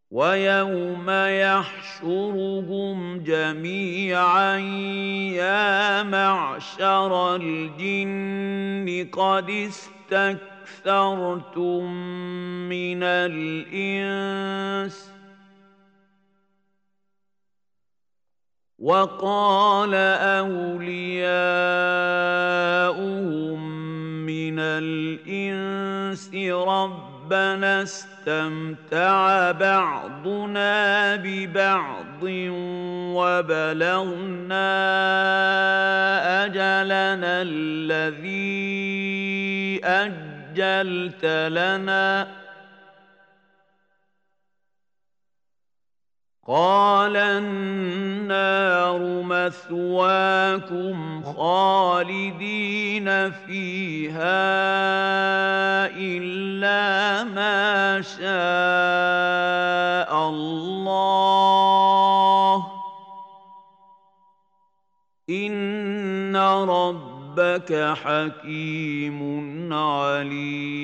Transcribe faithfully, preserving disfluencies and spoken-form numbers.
ويوم يحشرهم جميعا يا معشر الجن قد استكثرتم من الإنس وقال أولياؤهم من الإنس ربنا استمتع بعضنا ببعض وبلغنا أجلنا الذي أجلت لنا قال النار مثواكم خالدين فيها إلا ما شاء الله إن ربك حكيم عليم